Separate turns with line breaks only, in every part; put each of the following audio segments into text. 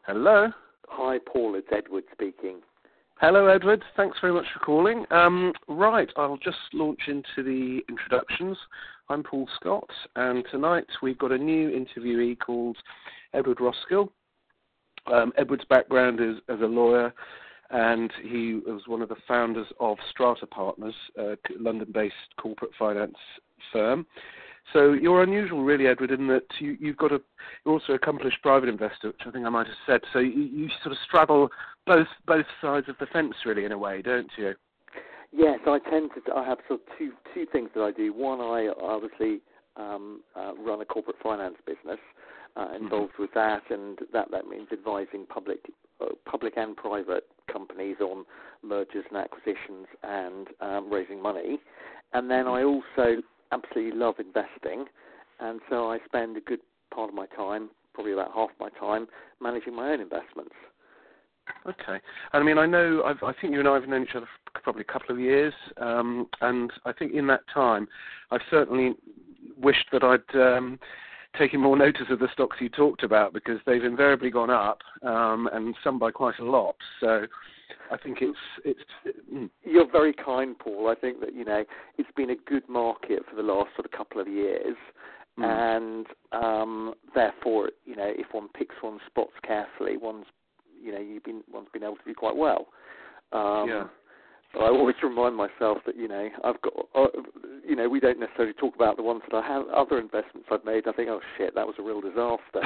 Hello.
Hi, Paul. It's Edward speaking.
Hello, Edward. Thanks very much for calling. Right, I'll just launch into the introductions. I'm Paul Scott, and tonight we've got a new interviewee called Edward Roskill. Edward's background is as a lawyer, and he was one of the founders of Strata Partners, a London-based corporate finance firm. So you're unusual, really, Edward, in that you're also an accomplished private investor, which I think I might have said. So you sort of straddle both sides of the fence, really, in a way, don't you?
Yes, I have sort of two things that I do. One, I obviously run a corporate finance business involved with that, and that means advising public and private companies on mergers and acquisitions and raising money. And then I also absolutely love investing, and so I spend a good part of my time, probably about half my time, managing my own investments.
Okay. And I mean, I think you and I have known each other for probably a couple of years, and I think in that time, I've certainly wished that I'd taken more notice of the stocks you talked about, because they've invariably gone up, and some by quite a lot. So I think it's.
You're very kind, Paul. I think that it's been a good market for the last sort of couple of years, and therefore if one picks one's spots carefully, one's been able to do quite well.
Yeah.
But I always remind myself that I've got we don't necessarily talk about the ones that I have, other investments I've made. I think, oh shit, that was a real disaster.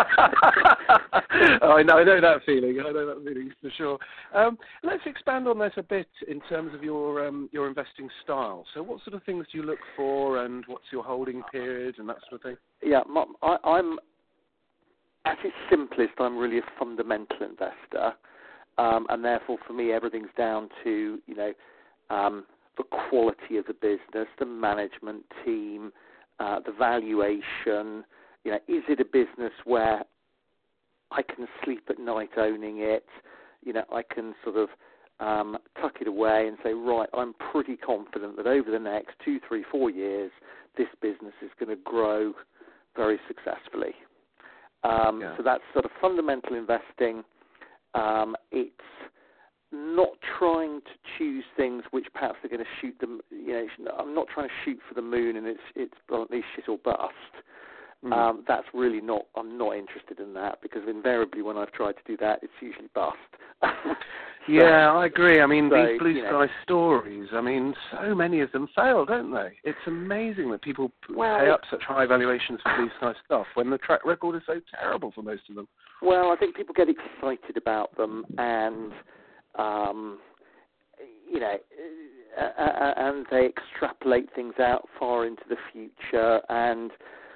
I know that feeling. I know that feeling for sure. Let's expand on that a bit in terms of your investing style. So, what sort of things do you look for, and what's your holding period, and that sort of thing?
Yeah, I'm at its simplest. I'm really a fundamental investor. And therefore, for me, everything's down to, the quality of the business, the management team, the valuation. Is it a business where I can sleep at night owning it? I can sort of tuck it away and say, right, I'm pretty confident that over the next 2, 3, 4 years, this business is going to grow very successfully. So that's sort of fundamental investing. It's not trying to choose things which perhaps are going to shoot them. I'm not trying to shoot for the moon, and it's bluntly shit or bust. That's really not. I'm not interested in that, because invariably when I've tried to do that, it's usually bust.
Yeah, I agree. I mean, these blue sky stories. I mean, so many of them fail, don't they? It's amazing that people pay up such high valuations for blue sky stuff when the track record is so terrible for most of them.
Well, I think people get excited about them, and and they extrapolate things out far into the future. And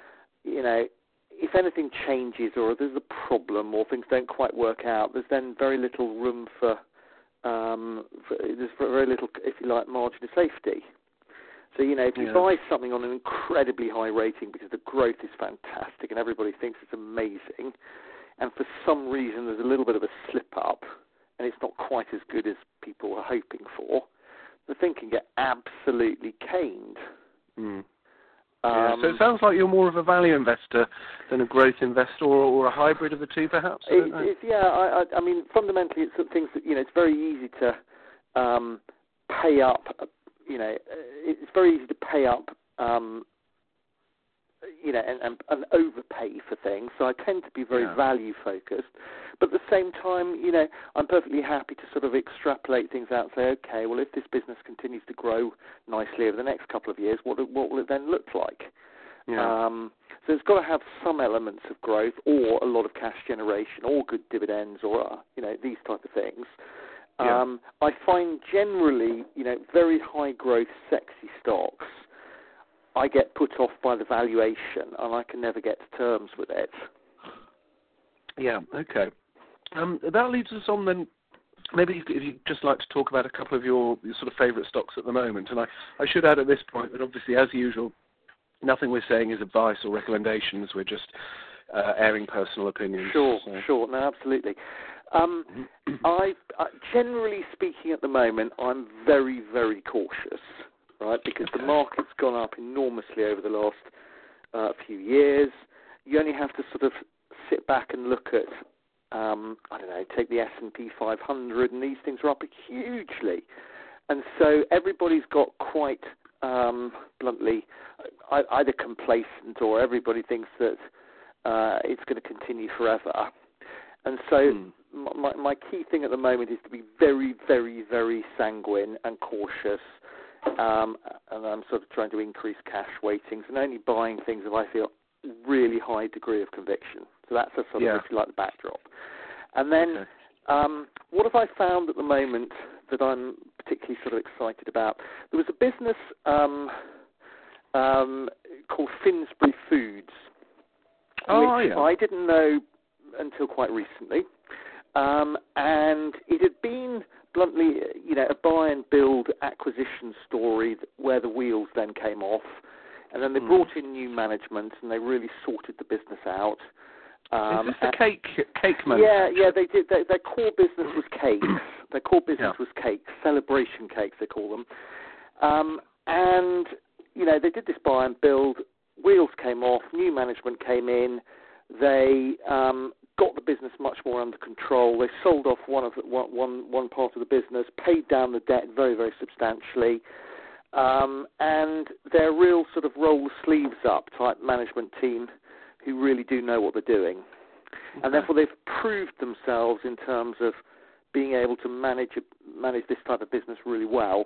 if anything changes, or there's a problem, or things don't quite work out, there's then very little room for there's very little, if you like, margin of safety. So, if you buy something on an incredibly high rating because the growth is fantastic and everybody thinks it's amazing, and for some reason there's a little bit of a slip-up and it's not quite as good as people are hoping for, the thing can get absolutely caned.
So it sounds like you're more of a value investor than a growth investor, or a hybrid of the two, perhaps?
I mean, fundamentally, it's things that, it's very easy to pay up, it's very easy to pay up, and overpay for things. So I tend to be very value-focused. But at the same time, I'm perfectly happy to sort of extrapolate things out and say, okay, well, if this business continues to grow nicely over the next couple of years, what will it then look like? So it's got to have some elements of growth, or a lot of cash generation, or good dividends, or, these type of things. I find generally, very high growth, sexy stocks, I get put off by the valuation, and I can never get to terms with it.
Yeah, okay. That leads us on then. Maybe if you'd just like to talk about a couple of your sort of favourite stocks at the moment. And I should add at this point that obviously, as usual, nothing we're saying is advice or recommendations. We're just airing personal opinions.
Sure. No, absolutely. Generally speaking, at the moment, I'm very, very cautious, right? Because the market's gone up enormously over the last few years. You only have to sort of sit back and look at I don't know, take the S&P 500, and these things are up hugely. And so everybody's got quite, bluntly, either complacent or everybody thinks that it's going to continue forever. And so my key thing at the moment is to be very, very, very sanguine and cautious. And I'm sort of trying to increase cash weightings and only buying things if I feel really high degree of conviction. So that's a sort of, if you like, the backdrop. And then what have I found at the moment that I'm particularly sort of excited about? There was a business called Finsbury Foods, which I didn't know until quite recently. And it had been, bluntly, a buy and build acquisition story where the wheels then came off. And then they brought in new management and they really sorted the business out.
Is this the cake manufacturer?
Yeah, they did. Their core business was cakes. Their core business was cakes, celebration cakes they call them. And, they did this buy and build. Wheels came off, new management came in. They got the business much more under control. They sold off one part of the business, paid down the debt very, very substantially. And they're a real sort of roll the sleeves up type management team who really do know what they're doing. Okay. And therefore they've proved themselves in terms of being able to manage this type of business really well.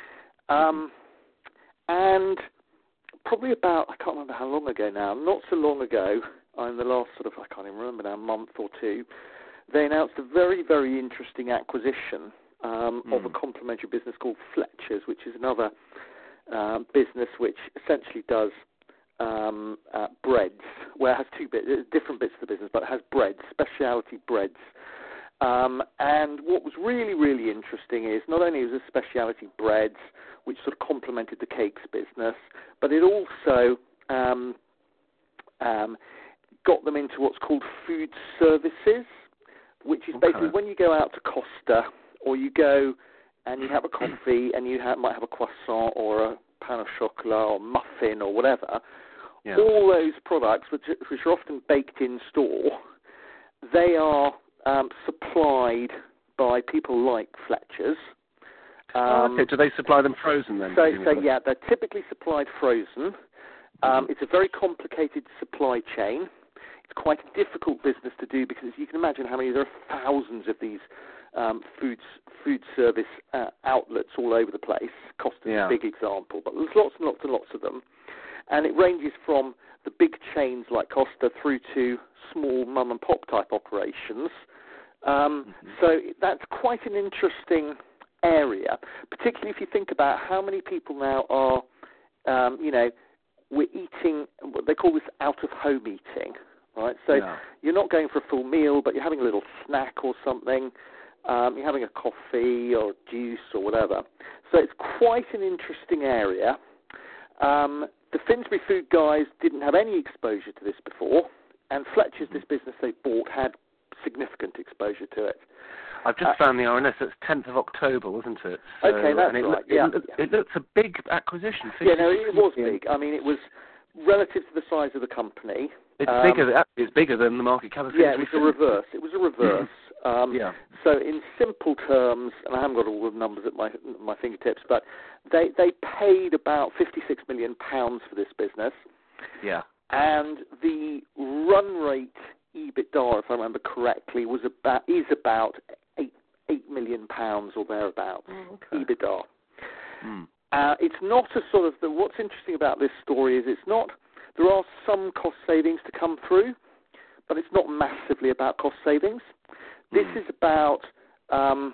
And probably about, I can't remember how long ago now, not so long ago, in the last sort of, I can't even remember now, month or two, they announced a very, very interesting acquisition of a complementary business called Fletcher's, which is another business which essentially does breads, where it has different bits of the business, but it has breads, specialty breads. And what was really, really interesting is not only was it specialty breads, which sort of complemented the cakes business, but it also got them into what's called food services, which is basically when you go out to Costa or you go and you have a coffee and you might have a croissant or a pain au chocolat or muffin or whatever, all those products, which are often baked in store, they are supplied by people like Fletcher's.
Do they supply them frozen then?
So yeah, they're typically supplied frozen. It's a very complicated supply chain. It's quite a difficult business to do because you can imagine how many, there are thousands of these food service outlets all over the place. Costa's a big example, but there's lots and lots and lots of them. And it ranges from the big chains like Costa through to small mum-and-pop type operations. So that's quite an interesting area, particularly if you think about how many people now are, we're eating, they call this out-of-home eating, right? So you're not going for a full meal, but you're having a little snack or something. You're having a coffee or juice or whatever. So it's quite an interesting area. The Finsbury Food guys didn't have any exposure to this before, and Fletcher's, this business they bought, had significant exposure to it.
I've just found the RNS. It's 10th of October, wasn't it? So,
okay, that's right.
It looks a big acquisition.
Yeah, no, it was big. I mean, it was relative to the size of the company.
It's bigger than the market cap of Finsbury.
Yeah, it was a reverse. So in simple terms, and I haven't got all the numbers at my fingertips, but they paid about £56 million for this business.
Yeah.
And the run rate EBITDA, if I remember correctly, is about £8 million or thereabouts. EBITDA. It's not a sort of what's interesting about this story is it's not. There are some cost savings to come through, but it's not massively about cost savings. This is about a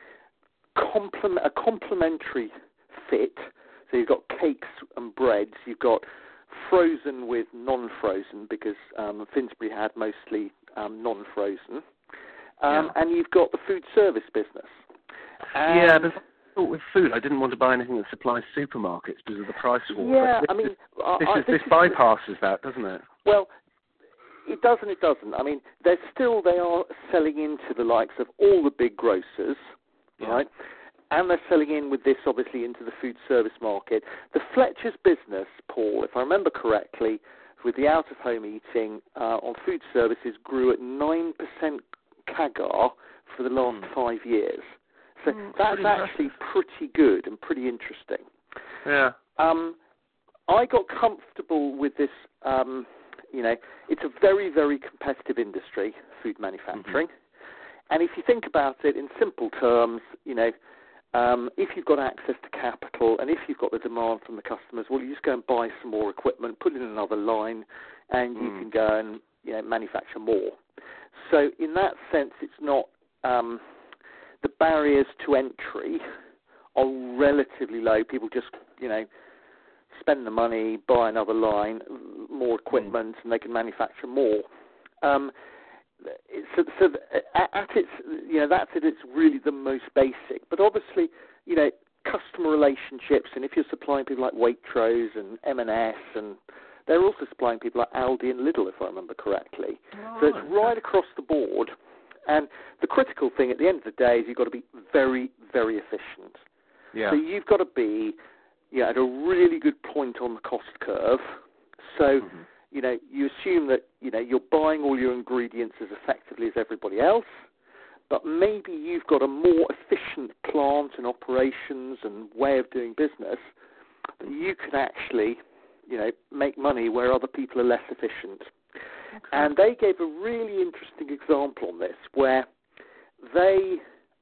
complementary fit. So you've got cakes and breads. You've got frozen with non-frozen because Finsbury had mostly non-frozen. And you've got the food service business.
But with food, I didn't want to buy anything that supplies supermarkets because of the price war.
Yeah,
this bypasses that, doesn't it?
Well, it does and it doesn't. I mean, they are selling into the likes of all the big grocers, right? And they're selling in with this, obviously, into the food service market. The Fletcher's business, Paul, if I remember correctly, with the out-of-home eating on food services, grew at 9% CAGR for the last 5 years. So that's actually pretty good and pretty interesting.
Yeah.
I got comfortable with this. It's a very, very competitive industry, food manufacturing. And if you think about it in simple terms, if you've got access to capital and if you've got the demand from the customers, well, you just go and buy some more equipment, put in another line, and you can go and manufacture more. So in that sense, it's not the barriers to entry are relatively low. People just spend the money, buy another line, more equipment, and they can manufacture more. So at its, that's at its really the most basic. But obviously, customer relationships, and if you're supplying people like Waitrose and M&S, and they're also supplying people like Aldi and Lidl, if I remember correctly. Oh, so it's right across the board. And the critical thing at the end of the day is you've got to be very, very efficient.
Yeah.
So you've got to be at a really good point on the cost curve. So, you assume that, you're buying all your ingredients as effectively as everybody else, but maybe you've got a more efficient plant and operations and way of doing business that you can actually, make money where other people are less efficient. Okay. And they gave a really interesting example on this where they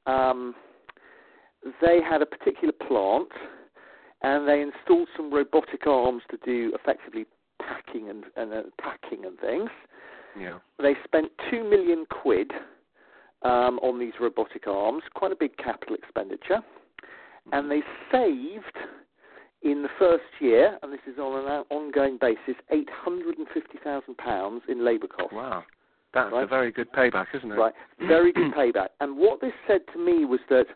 had a particular plant and they installed some robotic arms to do effectively packing and things.
Yeah.
They spent £2 million on these robotic arms, quite a big capital expenditure, and they saved in the first year, and this is on an ongoing basis, £850,000 in labour costs.
Wow, that's a very good payback, isn't it?
Right, very good payback. And what this said to me was that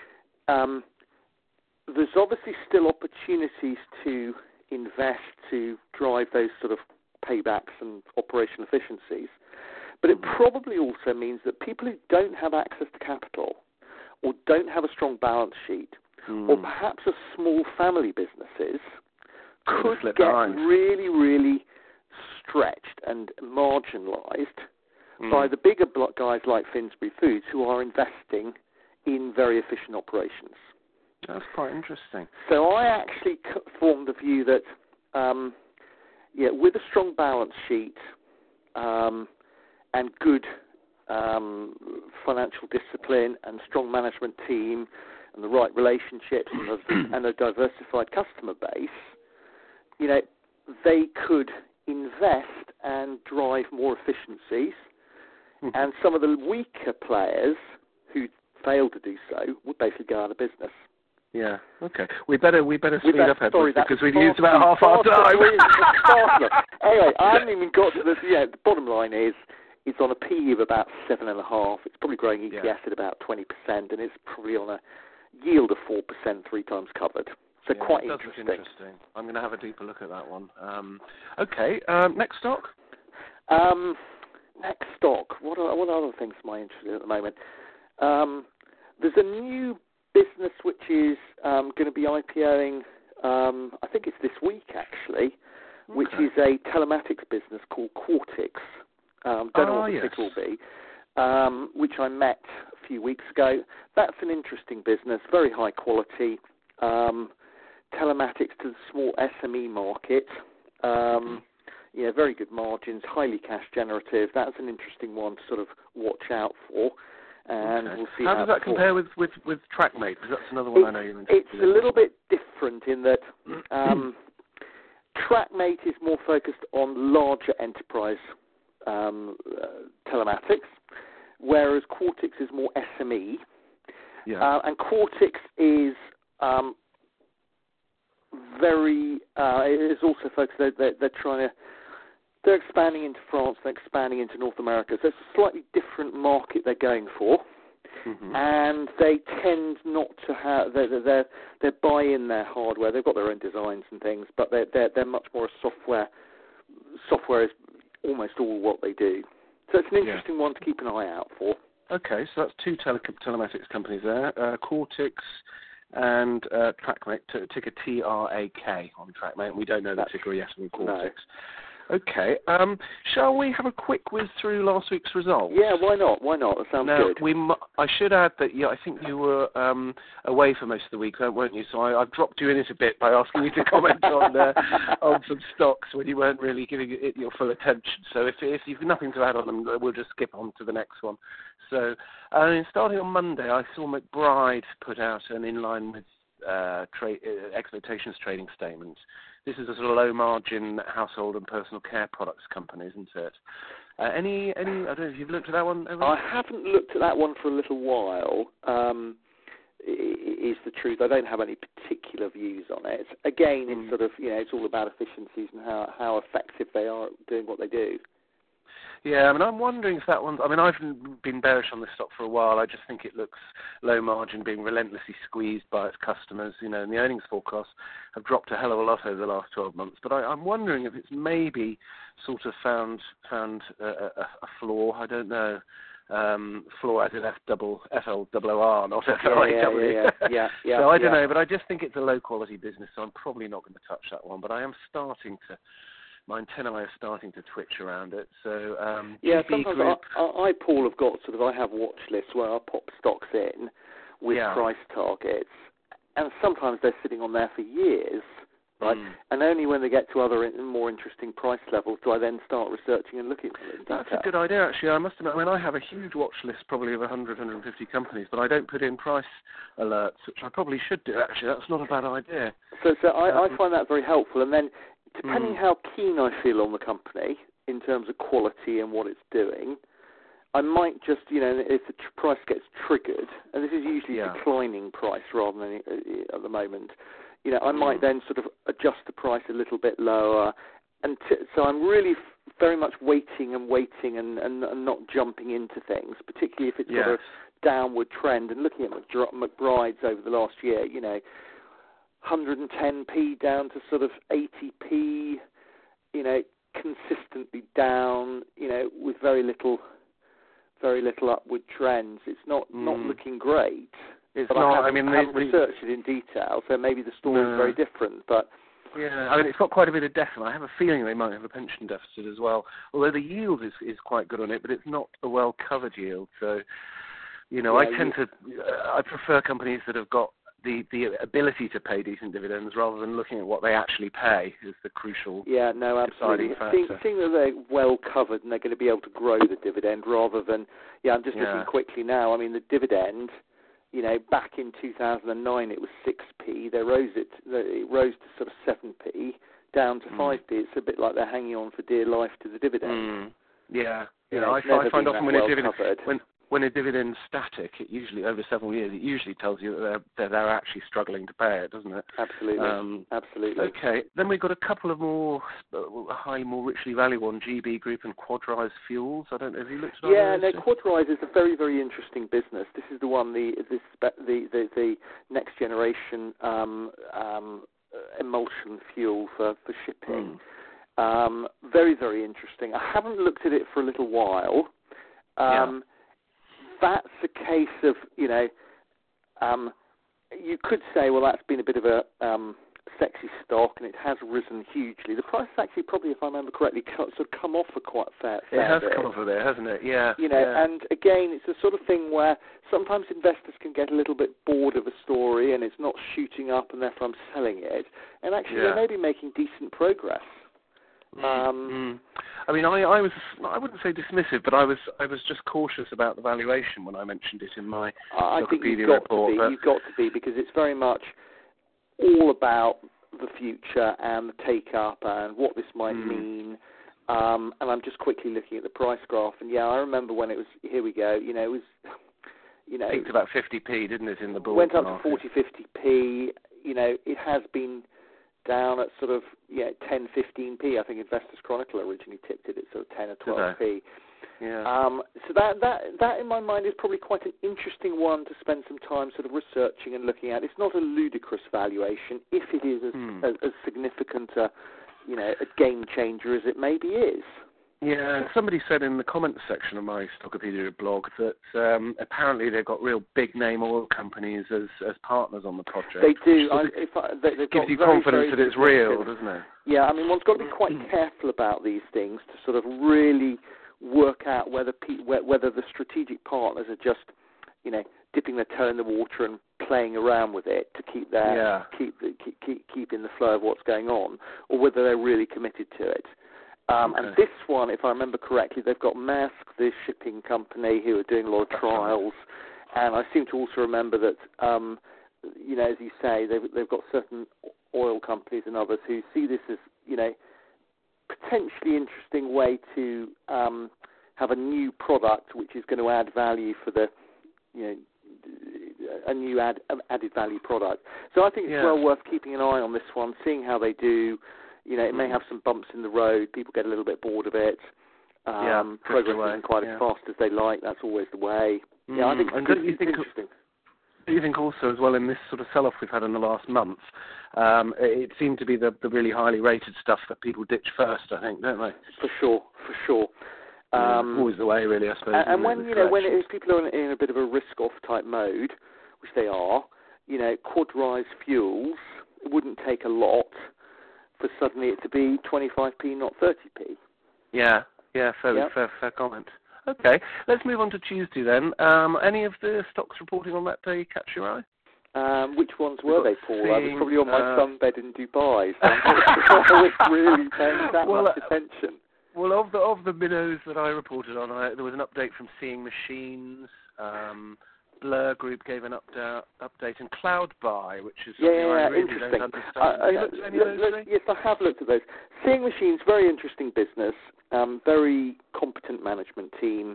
there's obviously still opportunities to invest to drive those sort of paybacks and operational efficiencies. But it probably also means that people who don't have access to capital or don't have a strong balance sheet or perhaps are small family businesses could get really, really stretched and marginalised by the bigger guys like Finsbury Foods who are investing in very efficient operations.
That's quite interesting.
So I actually formed the view that, with a strong balance sheet and good financial discipline and strong management team and the right relationships and a diversified customer base, they could invest and drive more efficiencies. And some of the weaker players who failed to do so would basically go out of business.
Yeah. Okay. We better speed up, Edward, because we've used about half our time.
Anyway, I haven't even got to the bottom line is it's on a PE of about 7.5. It's probably growing EPS at about 20%, and it's probably on a yield of 4%, 3 times covered. So quite interesting.
I'm going to have a deeper look at that one. Okay. Next stock.
Next stock. What other things am I interested in at the moment? There's a new business which is going to be IPOing, I think it's this week actually, which is a telematics business called Quartix. Don't know what it will be, which I met a few weeks ago. That's an interesting business, very high quality, telematics to the small SME market. Very good margins, highly cash generative. That's an interesting one to sort of watch out for. And we'll see
how does that compare with TrackMate? Because that's another one I know you're interested in.
It's a little bit different in that TrackMate is more focused on larger enterprise telematics, whereas Quartix is more SME.
Yeah.
And Quartix is is also focused. They're expanding into France, they're expanding into North America. So it's a slightly different market they're going for. And they tend not to have, they buy in their hardware. They've got their own designs and things, but they're much more a software. Software is almost all what they do. So it's an interesting one to keep an eye out for.
Okay, so that's 2 telematics companies there, Quartix and TrackMate, ticker TRAK on TrackMate. We don't know the ticker yet on Quartix. Okay. Shall we have a quick whiz through last week's results?
Yeah, why not? Why not? That sounds
Now,
good.
I should add that I think you were away for most of the week, weren't you? So I've dropped you in it a bit by asking you to comment on some stocks when you weren't really giving it your full attention. So if you've nothing to add on them, we'll just skip on to the next one. So starting on Monday, I saw McBride put out an in line with expectations trading statement. This is a sort of low-margin household and personal care products company, isn't it? I don't know if you've looked at that one, Evan?
I haven't looked at that one for a little while, is the truth. I don't have any particular views on it. Again, it's sort of, it's all about efficiencies and how effective they are at doing what they do.
Yeah, I mean, I'm wondering if that one. I mean, I've been bearish on this stock for a while. I just think it looks low margin, being relentlessly squeezed by its customers. And the earnings forecasts have dropped a hell of a lot over the last 12 months. But I'm wondering if it's maybe sort of found a flaw. I don't know. Flaw as in F-L-O-R, not F-L-A-W.
Yeah.
So I don't know, but I just think it's a low quality business, so I'm probably not going to touch that one. But I am starting to. My antennae are starting to twitch around it. So
sometimes I, Paul, have got I have watch lists where I pop stocks in with price targets, and sometimes they're sitting on there for years, right? And only when they get to other more interesting price levels do I then start researching and looking at them in detail.
That's a good idea, actually. I must admit, I have a huge watch list, probably of 100, 150 companies, but I don't put in price alerts, which I probably should do, actually. That's not a bad idea.
So I find that very helpful, and then depending how keen I feel on the company in terms of quality and what it's doing, I might just, if the price gets triggered, and this is usually declining price rather than at the moment, I might then sort of adjust the price a little bit lower. And so I'm really very much waiting and not jumping into things, particularly if it's got a downward trend. And looking at McBride's over the last year, 110p down to sort of 80p, consistently down, with very little upward trends. It's not looking great.
It's
but
not.
I haven't researched it in detail, so maybe the story is very different. But
yeah, I mean, it's got quite a bit of deficit. I have a feeling they might have a pension deficit as well. Although the yield is quite good on it, but it's not a well-covered yield. So, I prefer companies that have got the ability to pay decent dividends rather than looking at what they actually pay is the crucial
absolutely.
deciding factor.
Seeing that they're well covered and they're going to be able to grow the dividend rather than, I'm just looking quickly now. I mean, the dividend, back in 2009 it was 6p. It rose to sort of 7p, down to 5p. It's a bit like they're hanging on for dear life to the dividend.
I find often when a dividend's static, it usually over several years, it usually tells you that they're actually struggling to pay it, doesn't it?
Absolutely.
Okay, then we've got a couple of more richly valued one, GB Group and Quadrise Fuels. I don't know if you looked at those.
Quadrise is a very, very interesting business. This is the one, the next generation emulsion fuel for shipping. Very, very interesting. I haven't looked at it for a little while. That's a case of, you could say, well, that's been a bit of a sexy stock, and it has risen hugely. The price has actually probably, if I remember correctly, sort of come off for quite a fair bit.
It has come off a bit, hasn't it? Yeah.
And again, it's the sort of thing where sometimes investors can get a little bit bored of a story, and it's not shooting up, and therefore I'm selling it. And actually, they may be making decent progress.
I mean, I wouldn't say dismissive, but I was just cautious about the valuation when I mentioned it in my Wikipedia report.
You've got to be, because it's very much all about the future and the take-up and what this might mean. And I'm just quickly looking at the price graph, and I remember when it was, here we go, it was,
peaked about 50p, didn't it, in the bull
went up
market.
to 40, 50p. It has been down at sort of 10, 15p. I think Investors Chronicle originally tipped it at sort of 10 or 12p. So that in my mind is probably quite an interesting one to spend some time sort of researching and looking at. It's not a ludicrous valuation if it is as significant a game changer as it maybe is.
Yeah, somebody said in the comments section of my Stockopedia blog that apparently they've got real big name oil companies as partners on the project.
They do.
They've gives you confidence that it's real, doesn't it?
Yeah, I mean, one's got to be quite careful about these things to sort of really work out whether the strategic partners are just, dipping their toe in the water and playing around with it to keep in the flow of what's going on, or whether they're really committed to it. And this one, if I remember correctly, they've got Maersk, the shipping company, who are doing a lot of trials, and I seem to also remember that, as you say, they've got certain oil companies and others who see this as, potentially interesting way to have a new product which is going to add value for the, a new added value product. So I think it's well worth keeping an eye on this one, seeing how they do. It may have some bumps in the road. People get a little bit bored of it. Progress isn't quite as fast as they like. That's always the way. I think it's interesting.
Do you think also as well in this sort of sell-off we've had in the last month, it seemed to be the really highly rated stuff that people ditch first, I think, don't they?
For sure.
Always the way, really, I suppose.
And when people are in a bit of a risk-off type mode, which they are, Quad Rise Fuels, it wouldn't take a lot for suddenly it to be 25p, not 30p.
Yeah, fair comment. Okay, let's move on to Tuesday then. Any of the stocks reporting on that day catch your eye?
Which ones were they, Paul? I was probably on my sunbed in Dubai, so I was really paying that much attention.
Well, of the minnows that I reported on, there was an update from Seeing Machines. Blur Group gave an update, and Cloudbuy, which is something I really
interesting.
don't understand. Have you looked at any of those?
Yes, I have looked at those. Seeing Machines, very interesting business, very competent management team.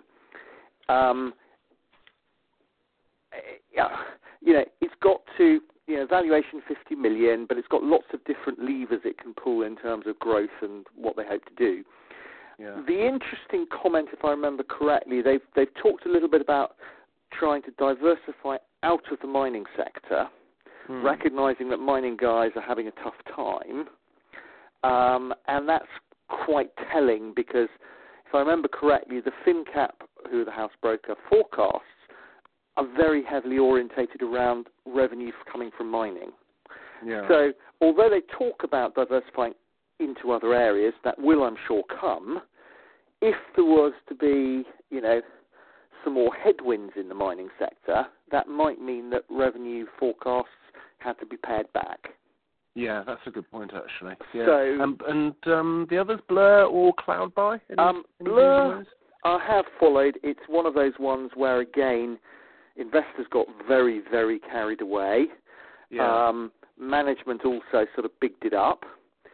It's got to, valuation 50 million, but it's got lots of different levers it can pull in terms of growth and what they hope to do. Yeah. The interesting comment, if I remember correctly, they've talked a little bit about trying to diversify out of the mining sector, recognizing that mining guys are having a tough time, and that's quite telling because, if I remember correctly, the FinCap, who are the house broker, forecasts are very heavily orientated around revenue coming from mining. Yeah. So, although they talk about diversifying into other areas, that will, I'm sure, come. If there was to be, some more headwinds in the mining sector, that might mean that revenue forecasts had to be pared back.
Yeah, that's a good point, actually. Yeah. So, and the others, Blur or Cloudbuy?
Blur, I have followed. It's one of those ones where, again, investors got very, very carried away. Yeah. Management also sort of bigged it up.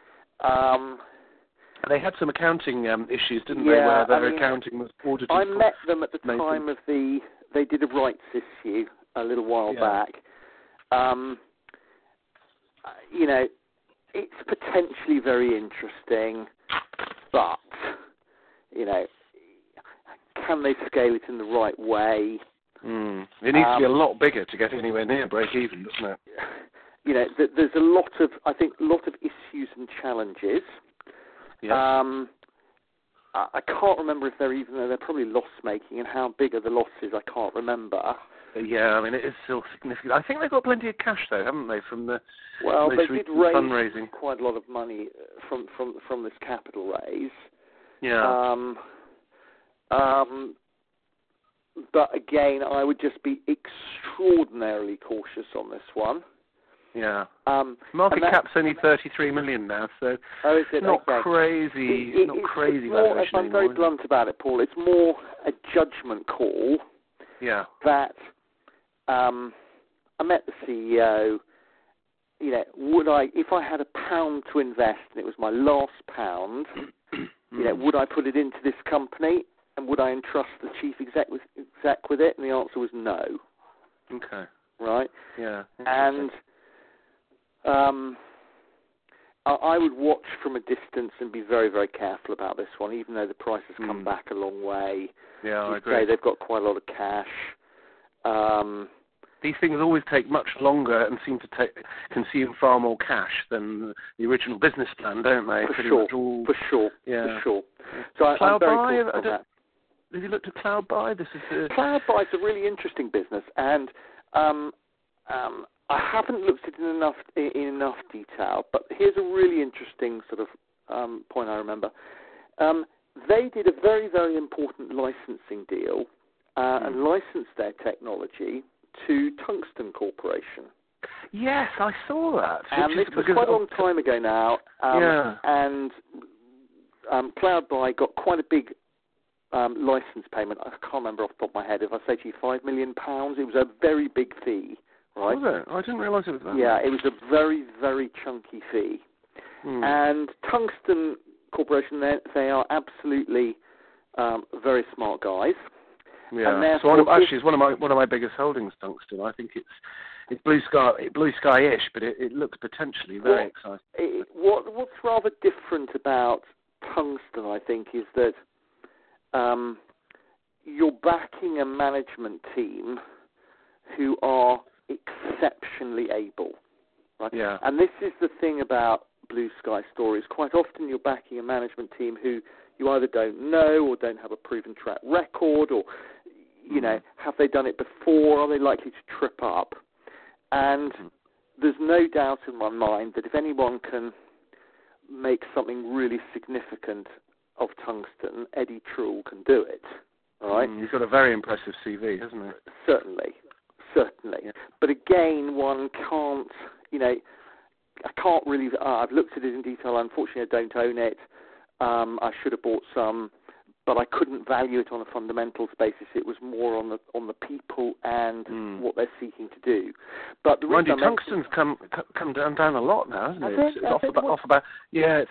They had some accounting issues, didn't they, where their accounting was audited.
I met them at the time of they did a rights issue a little while back. It's potentially very interesting, but, can they scale it in the right way?
It needs to be a lot bigger to get anywhere near break even, doesn't it?
There's a lot of issues and challenges. Yes. I can't remember if they're probably loss-making, and how big are the losses, I can't remember.
Yeah, I mean, it is still significant. I think they've got plenty of cash, though, haven't they, from the
they did raise
fundraising.
Quite a lot of money from this capital raise.
Yeah.
But again, I would just be extraordinarily cautious on this one.
Yeah. Market cap's only 33 million now, so
it's
not crazy. It's not crazy valuation
I'm very blunt about it, Paul. It's more a judgment call.
Yeah.
That I met the CEO. Would I, if I had £1 to invest and it was my last pound, would I put it into this company, and would I entrust the chief exec with it? And the answer was no.
Okay.
Right.
Yeah.
And I would watch from a distance and be very, very careful about this one, even though the price has come back a long way.
Yeah, I agree.
They've got quite a lot of cash.
these things always take much longer and seem to consume far more cash than the original business plan, don't they?
For
Pretty
sure.
much all,
For sure.
yeah.
For sure. So I'm very cautious on that.
Have you looked at Cloudbuy?
Cloudbuy is a really interesting business, and I haven't looked at it in enough detail. But here's a really interesting sort of point I remember. They did a very, very important licensing deal and licensed their technology to Tungsten Corporation.
Yes, I saw that.
And this was quite a long time ago now. And Cloudbuy got quite a big license payment. I can't remember off the top of my head. If I say to you £5 million, it was a very big fee, right?
Was it? I didn't realise it was that.
Yeah, it was a very, very chunky fee. And Tungsten Corporation, they are absolutely very smart guys.
Yeah. So it's one of my biggest holdings, Tungsten. I think it's blue sky-ish, but it looks potentially very exciting.
What's rather different about Tungsten, I think, is that you're backing a management team who are exceptionally able, right?
Yeah.
And this is the thing about blue sky stories. Quite often you're backing a management team who you either don't know or don't have a proven track record, or, you know, have they done it before? Are they likely to trip up? And there's no doubt in my mind that if anyone can make something really significant of Tungsten, Eddie Truell can do it. All right?
He's got a very impressive CV, hasn't he?
Certainly. Yeah. But again, one can't, I can't really, I've looked at it in detail. Unfortunately, I don't own it. I should have bought some, but I couldn't value it on a fundamentals basis. It was more on the people and what they're seaking to do. But the reason
Tungsten's come down a lot now, hasn't it? It's off about. Yeah,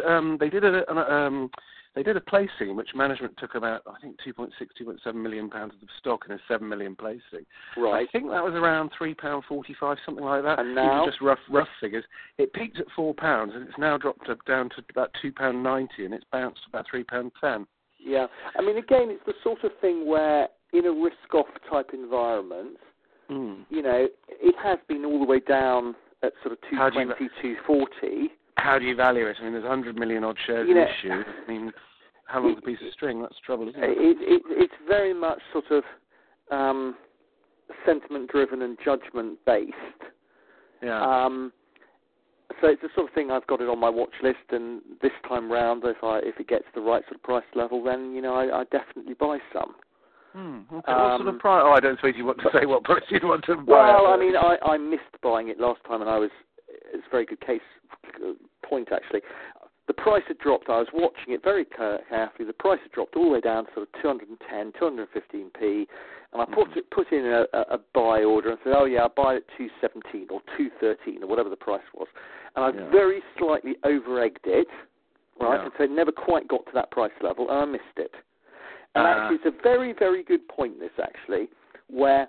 they did a placing which management took about, I think, 2.7 million pounds of stock in a 7 million placing.
Right.
I think that was around £3.45, something like that.
And now?
These are just rough figures. It peaked at £4 and it's now dropped down to about £2.90 and it's bounced to about £3.10.
Yeah. I mean, again, it's the sort of thing where in a risk-off type environment, it has been all the way down at sort of 220, 240.
How do you value it? I mean, there's 100 million odd shares in issue. I mean, how long's a piece of string? That's trouble, isn't it?
It's very much sort of sentiment-driven and judgment-based.
Yeah.
So it's the sort of thing I've got it on my watch list, and this time round, if it gets the right sort of price level, then I definitely buy some.
Okay. What sort of price? Oh, I don't suppose you want to say what price you want to buy.
Well, I mean, I missed buying it last time, and it's a very good point, actually. The price had dropped. I was watching it very carefully. The price had dropped all the way down to sort of 210, 215p, and I put in a buy order and said, oh, yeah, I'll buy it at 217 or 213 or whatever the price was. And I very slightly over-egged it, right, and so it never quite got to that price level, and I missed it. And actually, it's a very, very good point, this, actually, where,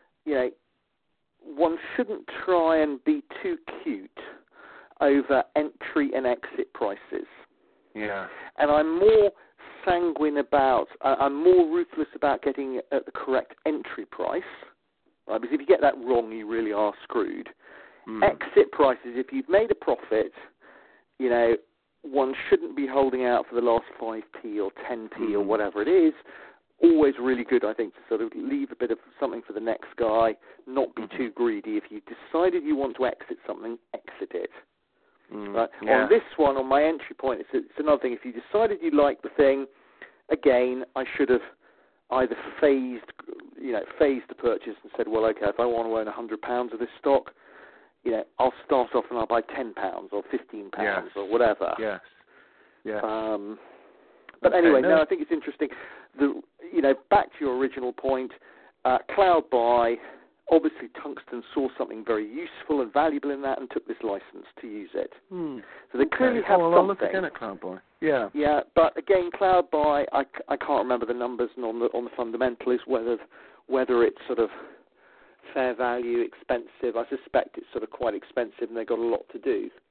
one shouldn't try and be too cute over entry and exit prices.
Yeah.
And I'm more sanguine I'm more ruthless about getting at the correct entry price, right? Because if you get that wrong, you really are screwed. Exit prices, if you've made a profit, one shouldn't be holding out for the last 5p or 10p or whatever it is. Always really good, I think, to sort of leave a bit of something for the next guy, not be too greedy. If you've decided you want to exit something, exit it. Right?
Yeah.
On this one, on my entry point, it's another thing. If you decided you liked the thing, again, I should have either phased the purchase and said, well, okay, if I want to own £100 of this stock, I'll start off and I'll buy £10 or £15 or whatever.
Yes. Yeah.
But anyway, I think it's interesting. Back to your original point, Cloudbuy, obviously Tungsten saw something very useful and valuable in that and took this license to use it. So they clearly have something.
I'll look again at Cloudbuy. Yeah.
Yeah, but again, Cloudbuy, I can't remember the numbers and on the fundamentals whether it's sort of fair value, expensive. I suspect it's sort of quite expensive and they've got a lot to do.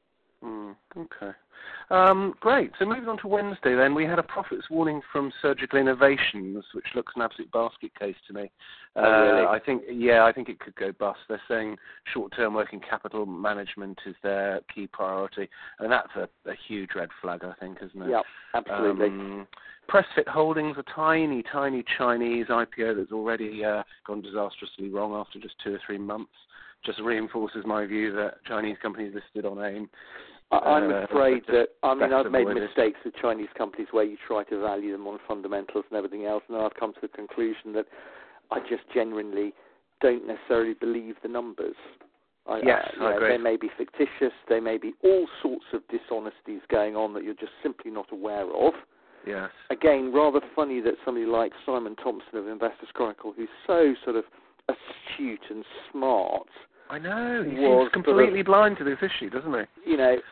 Okay. Great. So moving on to Wednesday then, we had a profits warning from Surgical Innovations, which looks an absolute basket case to me.
Really?
I think it could go bust. They're saying short-term working capital management is their key priority. And that's a huge red flag, I think, isn't it?
Yeah, absolutely.
PressFit Holdings, a tiny Chinese IPO that's already gone disastrously wrong after just 2 or 3 months. Just reinforces my view that Chinese companies listed on AIM.
I'm afraid that, I've made
avoided.
mistakes with Chinese companies where you try to value them on fundamentals and everything else, and I've come to the conclusion that I just genuinely don't necessarily believe the numbers. I agree. They may be fictitious, there may be all sorts of dishonesties going on that you're just simply not aware of.
Yes.
Again, rather funny that somebody like Simon Thompson of Investors Chronicle, who's so sort of astute and smart,
I know, he seems completely blind to this issue, doesn't he?
You know,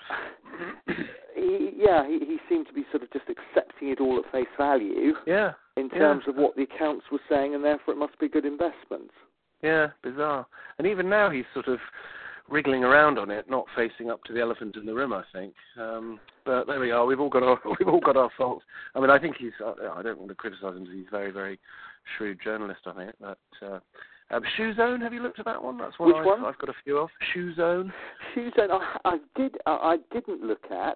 he seemed to be sort of just accepting it all at face value in terms of what the accounts were saying, and therefore it must be good investments.
Yeah, bizarre. And even now he's sort of wriggling around on it, not facing up to the elephant in the room, I think. But there we are. We've all got our faults. I mean, I think I don't want to criticise him because he's a very, very shrewd journalist, I think. But Shoe Zone, have you looked at that one? That's one.
Which one?
I've got a few of. Shoe Zone.
Shoe Zone. I didn't look at.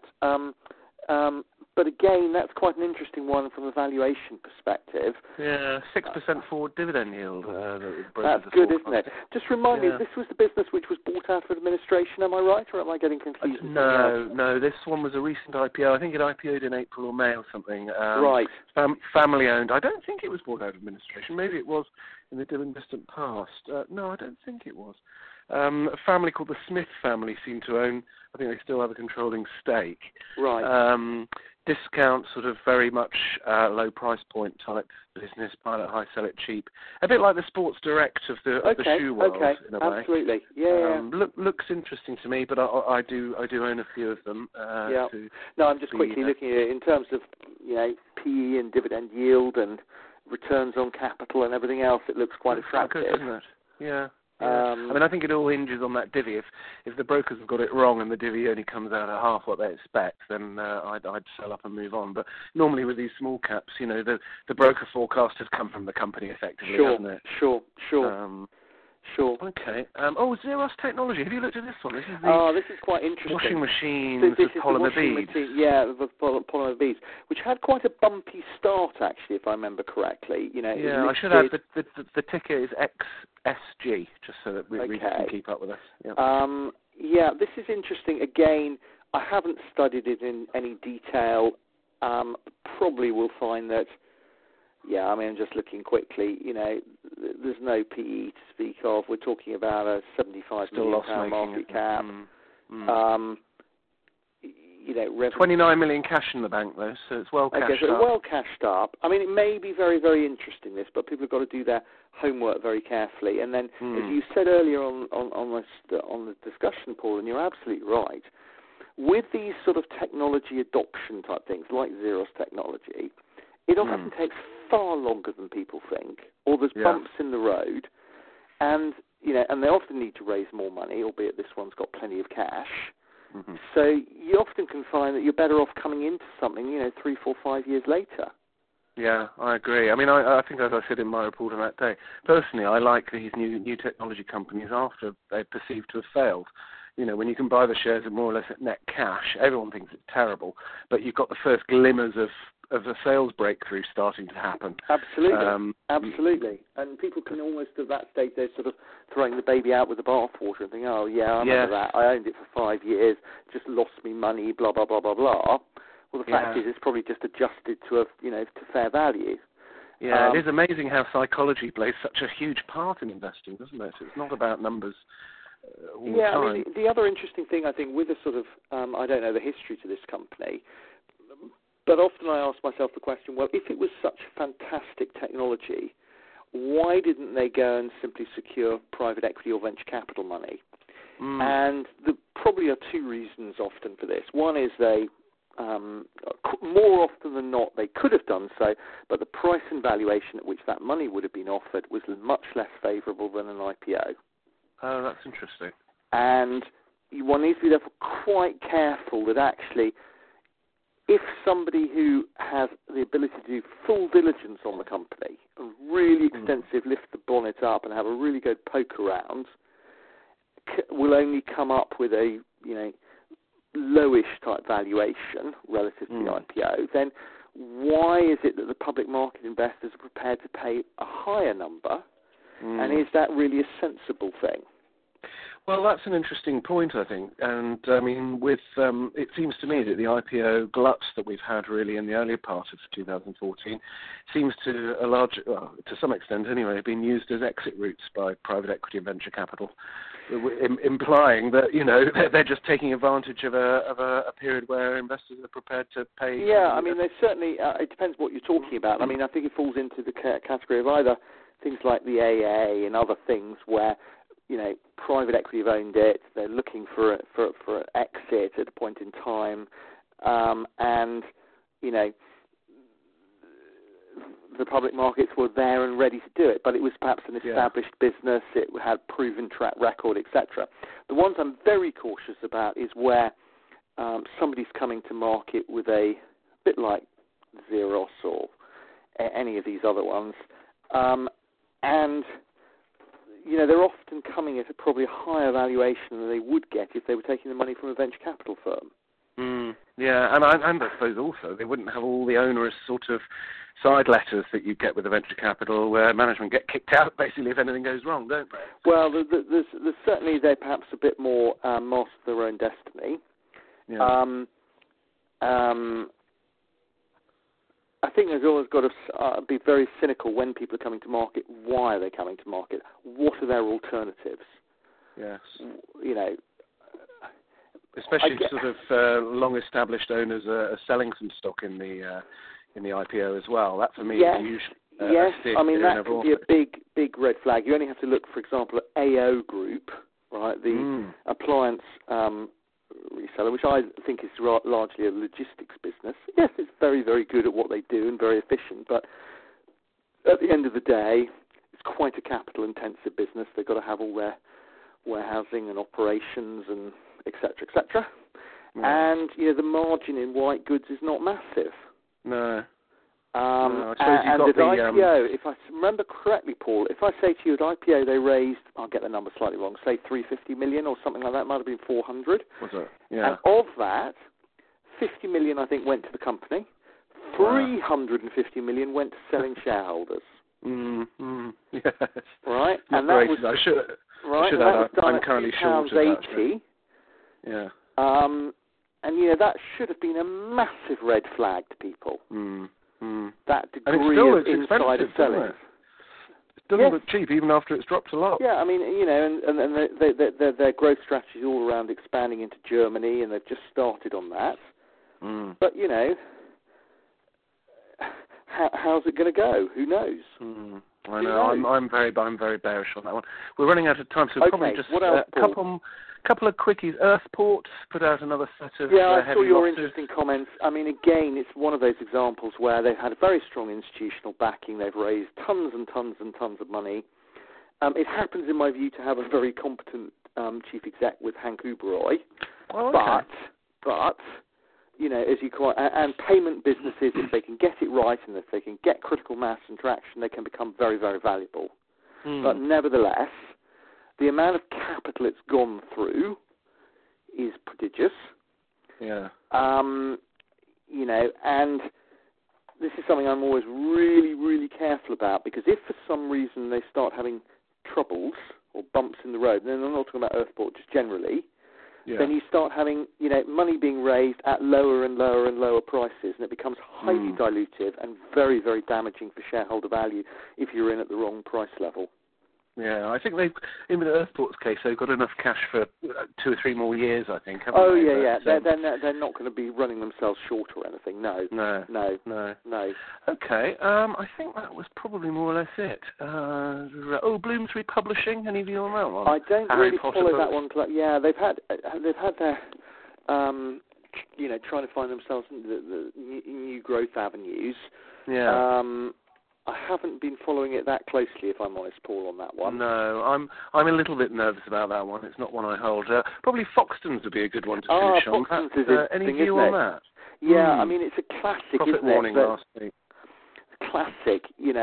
But again, that's quite an interesting one from a valuation perspective.
Yeah, 6% forward dividend yield.
That's good, isn't it? Just remind me, this was the business which was bought out of administration, am I right, or am I getting confused?
No, this one was a recent IPO. I think it IPO'd in April or May or something.
Right.
Family owned. I don't think it was bought out of administration. Maybe it was in the dim and distant past. No, I don't think it was. A family called the Smith family seemed to own, I think they still have a controlling stake.
Right.
Discount, sort of very much low price point type business, buy it high, sell it cheap. A bit like the Sports Direct of the shoe world, in a way.
Absolutely. Yeah.
Looks interesting to me, but I do own a few of them.
No, I'm just quickly looking at it in terms of PE and dividend yield and returns on capital and everything else. It looks quite attractive,
good, doesn't it? Yeah. I mean, I think it all hinges on that divvy. If the brokers have got it wrong and the divvy only comes out at half what they expect, then I'd sell up and move on. But normally with these small caps, the broker forecast has come from the company effectively, hasn't it?
Sure. Sure.
Okay. Xeros Technology. Have you looked at this one? This
is quite interesting.
Washing machines with polymer beads.
The polymer beads, which had quite a bumpy start, actually, if I remember correctly.
I should add the ticker is XSG, just so that we can keep up with us. Yeah.
This is interesting. Again, I haven't studied it in any detail. Probably will find that. Yeah, I mean, just looking quickly, there's no PE to speak of. We're talking about a £75 million market cap.
29 million cash in the bank, though, so it's well cashed up.
Well cashed up. I mean, it may be very, very interesting, this, but people have got to do their homework very carefully. And then, as you said earlier on the discussion, Paul, and you're absolutely right, with these sort of technology adoption type things, like Xeros Technology, it often takes far longer than people think, or there's bumps in the road, and and they often need to raise more money, albeit this one's got plenty of cash. So you often can find that you're better off coming into something, 3, 4, 5 years later.
Yeah, I agree. I mean, I think, as I said in my report on that day, personally, I like these new technology companies after they're perceived to have failed. When you can buy the shares at more or less at net cash, everyone thinks it's terrible, but you've got the first glimmers of a sales breakthrough starting to happen.
Absolutely. And people can almost, at that stage, they're sort of throwing the baby out with the bathwater and think, I remember that. I owned it for 5 years, just lost me money, blah, blah, blah, blah, blah. Well, the fact is it's probably just adjusted to to fair value.
Yeah, it is amazing how psychology plays such a huge part in investing, doesn't it? It's not about numbers all the time.
I mean, the other interesting thing, I think, with a sort of, I don't know the history to this company, but often I ask myself the question, well, if it was such fantastic technology, why didn't they go and simply secure private equity or venture capital money? And there probably are two reasons often for this. One is they, more often than not, they could have done so, but the price and valuation at which that money would have been offered was much less favourable than an IPO.
Oh, that's interesting.
And one needs to be therefore quite careful that actually, if somebody who has the ability to do full diligence on the company, and really extensive, lift the bonnet up and have a really good poke around, will only come up with a lowish type valuation relative to the IPO, then why is it that the public market investors are prepared to pay a higher number? And is that really a sensible thing?
Well, that's an interesting point, I think. And, I mean, it seems to me that the IPO glut that we've had really in the earlier part of 2014 seems to to some extent anyway, been used as exit routes by private equity and venture capital, implying that, they're just taking advantage of a period where investors are prepared to pay.
Yeah, I mean, they certainly, it depends what you're talking about. I mean, I think it falls into the category of either things like the AA and other things where, private equity have owned it, they're looking for an exit at a point in time, and, the public markets were there and ready to do it, but it was perhaps an established business, it had proven track record, etc. The ones I'm very cautious about is where somebody's coming to market with a bit like Xerox or any of these other ones, and they're often coming at probably a higher valuation than they would get if they were taking the money from a venture capital firm.
Yeah, and I suppose also they wouldn't have all the onerous sort of side letters that you get with the venture capital where management get kicked out basically if anything goes wrong, don't they?
Well, there's certainly they're perhaps a bit more master their own destiny. Yeah. I think there's always got to be very cynical when people are coming to market. Why are they coming to market? What are their alternatives?
Yes.
Especially
sort of long-established owners are selling some stock in the IPO as well. That for me is usually
yes. I mean that could be a big red flag. You only have to look, for example, at AO Group, right? The appliance reseller, which I think is largely a logistics business. Yes, it's very, very good at what they do and very efficient, but at the end of the day, it's quite a capital-intensive business. They've got to have all their warehousing and operations and et cetera, and the margin in white goods is not massive.
No.
I suppose you've got the IPO, if I remember correctly, Paul, if I say to you at IPO they raised, I'll get the number slightly wrong, say 350 million or something like that, might have been 400.
Was it? Yeah.
And of that, 50 million I think went to the company, 350 million went to selling shareholders.
Yes.
Right?
Not
and
great.
that was,
I should
add,
I'm currently short of that.
£80.
Yeah.
And that should have been a massive red flag to people. That degree of insider selling.
It doesn't look cheap even after it's dropped a lot.
Yeah, I mean, and their growth strategy is all around expanding into Germany, and they've just started on that. But how's it going to go? Who knows?
I know. I'm very bearish on that one. We're running out of time, so probably just a couple of quickies. Earthport put out another set of
I saw your
losses.
interesting comments. I mean, again, it's one of those examples where they've had a very strong institutional backing. They've raised tons and tons and tons of money. It happens, in my view, to have a very competent chief exec with Hank Uberoy.
Oh, okay.
But as you call it, and payment businesses, if they can get it right and if they can get critical mass and traction, they can become very, very valuable. But nevertheless, the amount of capital it's gone through is prodigious.
Yeah.
And this is something I'm always really, really careful about, because if for some reason they start having troubles or bumps in the road, and I'm not talking about Earthport, just generally, then you start having, money being raised at lower and lower and lower prices, and it becomes highly dilutive and very, very damaging for shareholder value if you're in at the wrong price level.
Yeah, I think in Earthport's case, they've got enough cash for 2 or 3 more years, I think.
Yeah. They're not going to be running themselves short or anything. No.
Okay, I think that was probably more or less it. Bloomsbury Publishing. Any view on that one?
I don't really follow that one. Yeah, they've had their trying to find themselves in the new growth avenues.
Yeah.
I haven't been following it that closely, if I'm honest, Paul, on that one.
No, I'm a little bit nervous about that one. It's not one I hold. Probably Foxtons would be a good one to finish on.
Foxtons is interesting,
any view
isn't
on
it?
that?
Yeah, I mean, it's a classic,
Profit
isn't
warning
it?
last week.
Classic,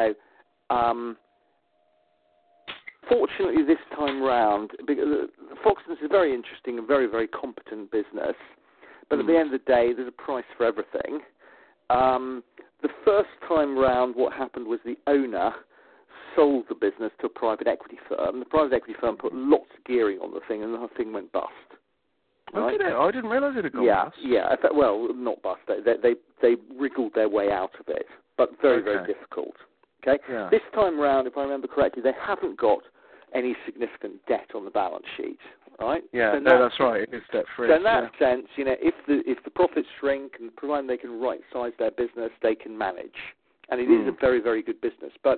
fortunately this time round, because Foxtons is very interesting and very, very competent business, but at the end of the day, there's a price for everything. The first time round, what happened was the owner sold the business to a private equity firm. The private equity firm put lots of gearing on the thing, and the whole thing went bust.
Oh, did it? I didn't realise it had gone bust.
Yeah. Well, not bust. They wriggled their way out of it, but very, very difficult. Okay.
Yeah.
This time round, if I remember correctly, they haven't got any significant debt on the balance sheet. Right?
Yeah.
So
that's right. It is debt free.
So in that sense, if the profits shrink and provided they can right size their business, they can manage, and it is a very, very good business. But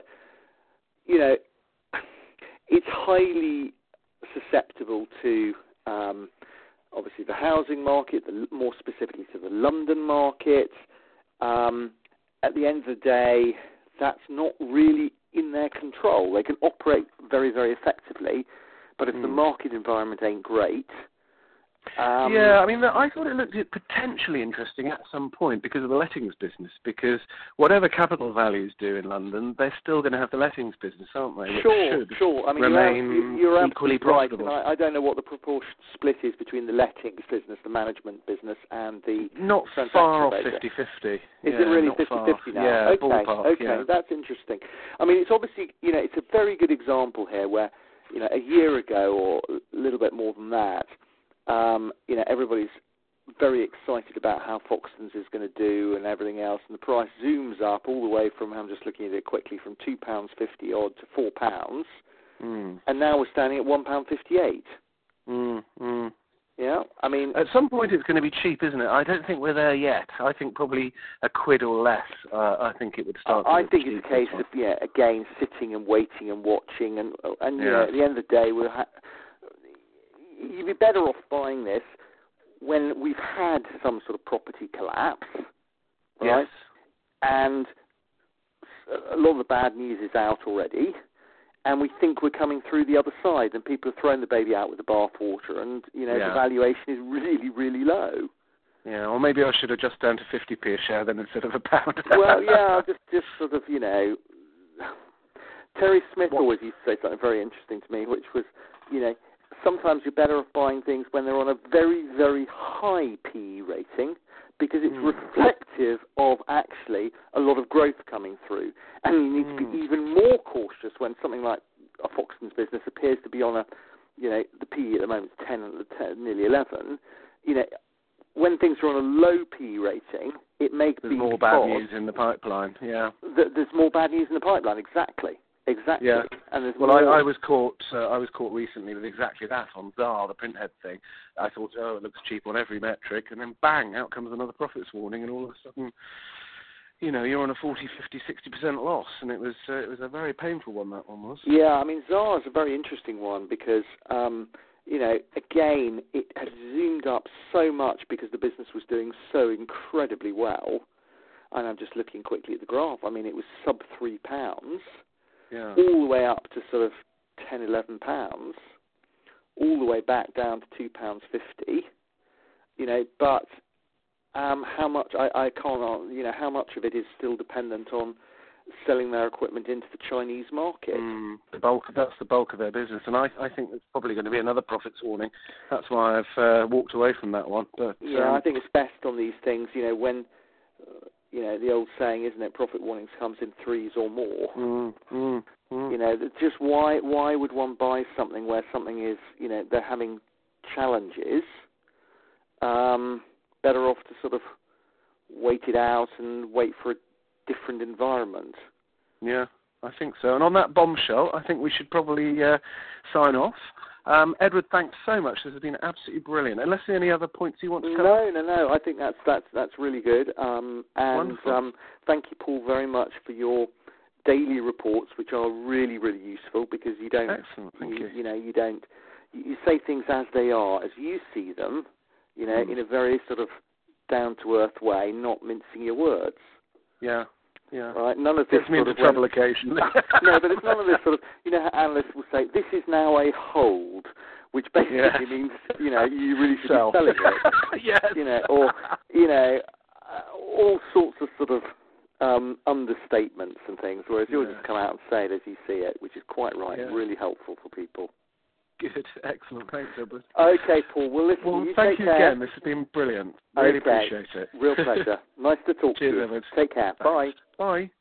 it's highly susceptible to obviously the housing market, more specifically to the London market. At the end of the day, that's not really in their control. They can operate very, very effectively, but if the market environment ain't great...
I mean, I thought it looked potentially interesting at some point because of the lettings business, because whatever capital values do in London, they're still going to have the lettings business, aren't they?
Sure. I mean, you're equally profitable. Right, and I don't know what the proportion split is between the lettings business, the management business, and the
Not far off 50-50.
Is it really 50-50 now?
Yeah, ballpark.
Okay, that's interesting. I mean, it's obviously, it's a very good example here where, a year ago or a little bit more than that, everybody's very excited about how Foxtons is going to do and everything else, and the price zooms up all the way from, I'm just looking at it quickly, from £2.50 odd to £4, and now we're standing at £1.58. Yeah, I mean...
At some point it's going to be cheap, isn't it? I don't think we're there yet. I think probably a quid or less, I think it would start to
I think it's a case of, again, sitting and waiting and watching, and at the end of the day, you'd be better off buying this when we've had some sort of property collapse, right?
Yes.
And a lot of the bad news is out already, and we think we're coming through the other side, and people have thrown the baby out with the bathwater, and, the valuation is really, really low.
Yeah, or maybe I should adjust down to 50p a share then instead of £1.
Well, yeah, just sort of, Terry Smith always used to say something very interesting to me, which was, sometimes you're better off buying things when they're on a very, very high PE rating, because it's reflective of actually a lot of growth coming through. And you need to be even more cautious when something like a Foxtons business appears to be on a, the PE at the moment is 10, nearly 11. When things are on a low PE rating, it may be
there's more bad news in the pipeline. Yeah,
there's more bad news in the pipeline. Exactly.
Yeah.
And
I was caught recently with exactly that on Zara, the printhead thing. I thought, it looks cheap on every metric, and then bang, out comes another profits warning, and all of a sudden, you're on a 40, 50, 60% loss, and it was a very painful one. That one was.
Yeah, I mean, Zara's a very interesting one because, again, it had zoomed up so much because the business was doing so incredibly well, and I'm just looking quickly at the graph. I mean, it was sub £3.
Yeah.
All the way up to sort of £10, £11, all the way back down to £2.50. But how much I can't. How much of it is still dependent on selling their equipment into the Chinese market?
That's the bulk of their business, and I think there's probably going to be another profits warning. That's why I've walked away from that one. But
I think it's best on these things. When. The old saying, isn't it? Profit warnings comes in threes or more. Just why would one buy something where something is, they're having challenges? Better off to sort of wait it out and wait for a different environment.
Yeah, I think so. And on that bombshell, I think we should probably sign off. Edward, thanks so much. This has been absolutely brilliant. Unless there are any other points you want to cover?
No. I think that's really good.
Wonderful.
Thank you, Paul, very much for your daily reports, which are really, really useful because you don't.
Excellent. Thank you.
You don't. You say things as they are, as you see them. In a very sort of down to earth way, not mincing your words.
Yeah. Yeah.
Right? None of this
gets me into trouble occasionally.
No, but it's none of this sort of, how analysts will say, this is now a hold, which basically means, you really should be selling it.
Yes.
Or, all sorts of sort of understatements and things, whereas you'll just come out and say it as you see it, which is quite right, really helpful for people.
Good, excellent. Thanks, Edward.
Okay, Paul. Well, listen,
well,
you
thank
take
you
care.
again. This has been brilliant. Really appreciate it.
Real pleasure. Nice to talk
Cheers,
to you.
Edward.
Take care.
Thanks.
Bye.
Bye.